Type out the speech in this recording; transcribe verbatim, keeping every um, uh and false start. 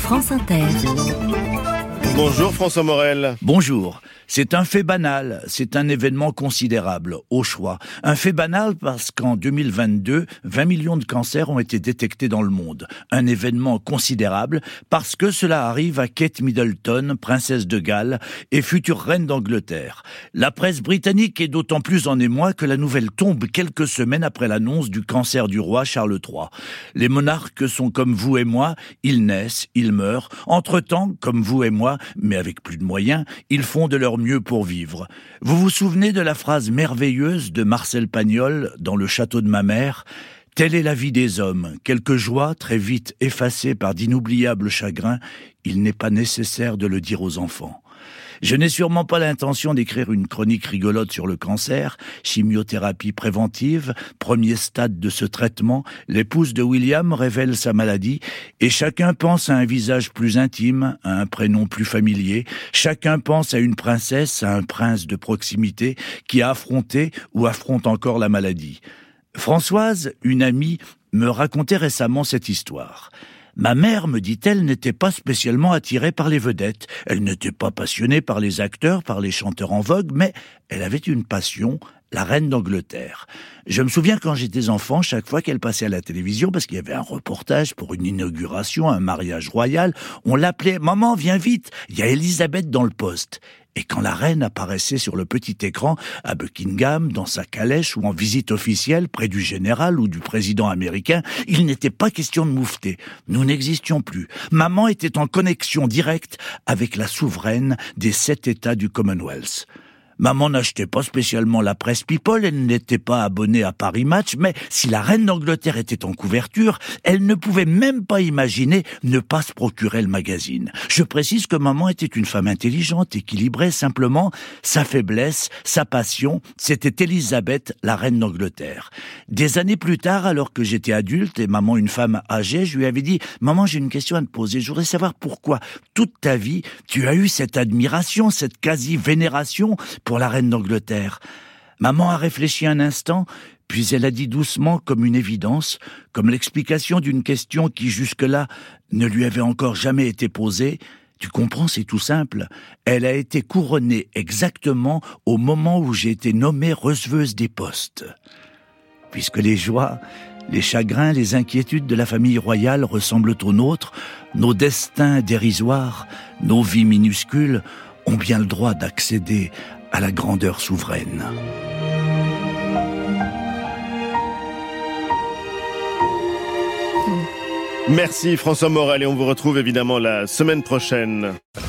France Inter. Bonjour François Morel. Bonjour. C'est un fait banal, c'est un événement considérable, au choix. Un fait banal parce qu'en deux mille vingt-deux, vingt millions de cancers ont été détectés dans le monde. Un événement considérable parce que cela arrive à Kate Middleton, princesse de Galles et future reine d'Angleterre. La presse britannique est d'autant plus en émoi que la nouvelle tombe quelques semaines après l'annonce du cancer du roi Charles trois. Les monarques sont comme vous et moi, ils naissent, ils meurent. Entre-temps, comme vous et moi, mais avec plus de moyens, ils font de leur mieux pour vivre. Vous vous souvenez de la phrase merveilleuse de Marcel Pagnol dans Le château de ma mère ? Telle est la vie des hommes. Quelques joies, très vite effacées par d'inoubliables chagrins, il n'est pas nécessaire de le dire aux enfants. Je n'ai sûrement pas l'intention d'écrire une chronique rigolote sur le cancer, chimiothérapie préventive, premier stade de ce traitement, l'épouse de William révèle sa maladie, et chacun pense à un visage plus intime, à un prénom plus familier, chacun pense à une princesse, à un prince de proximité, qui a affronté ou affronte encore la maladie. Françoise, une amie, me racontait récemment cette histoire. Ma mère, me dit-elle, n'était pas spécialement attirée par les vedettes. Elle n'était pas passionnée par les acteurs, par les chanteurs en vogue, mais elle avait une passion, la reine d'Angleterre. Je me souviens quand j'étais enfant, chaque fois qu'elle passait à la télévision, parce qu'il y avait un reportage pour une inauguration, un mariage royal, on l'appelait « Maman, viens vite, il y a Elisabeth dans le poste ». Et quand la reine apparaissait sur le petit écran, à Buckingham, dans sa calèche ou en visite officielle près du général ou du président américain, il n'était pas question de moufter. Nous n'existions plus. Maman était en connexion directe avec la souveraine des sept États du Commonwealth. Maman n'achetait pas spécialement la presse People, elle n'était pas abonnée à Paris Match, mais si la reine d'Angleterre était en couverture, elle ne pouvait même pas imaginer ne pas se procurer le magazine. Je précise que maman était une femme intelligente, équilibrée, simplement, sa faiblesse, sa passion, c'était Elisabeth, la reine d'Angleterre. Des années plus tard, alors que j'étais adulte et maman une femme âgée, je lui avais dit « Maman, j'ai une question à te poser, je voudrais savoir pourquoi, toute ta vie, tu as eu cette admiration, cette quasi-vénération pour la reine d'Angleterre ?» Maman a réfléchi un instant, puis elle a dit doucement, comme une évidence, comme l'explication d'une question qui jusque-là ne lui avait encore jamais été posée. Tu comprends, c'est tout simple. Elle a été couronnée exactement au moment où j'ai été nommée receveuse des postes. Puisque les joies, les chagrins, les inquiétudes de la famille royale ressemblent aux nôtres, nos destins dérisoires, nos vies minuscules, ont bien le droit d'accéder à la grandeur souveraine. Merci François Morel et on vous retrouve évidemment la semaine prochaine.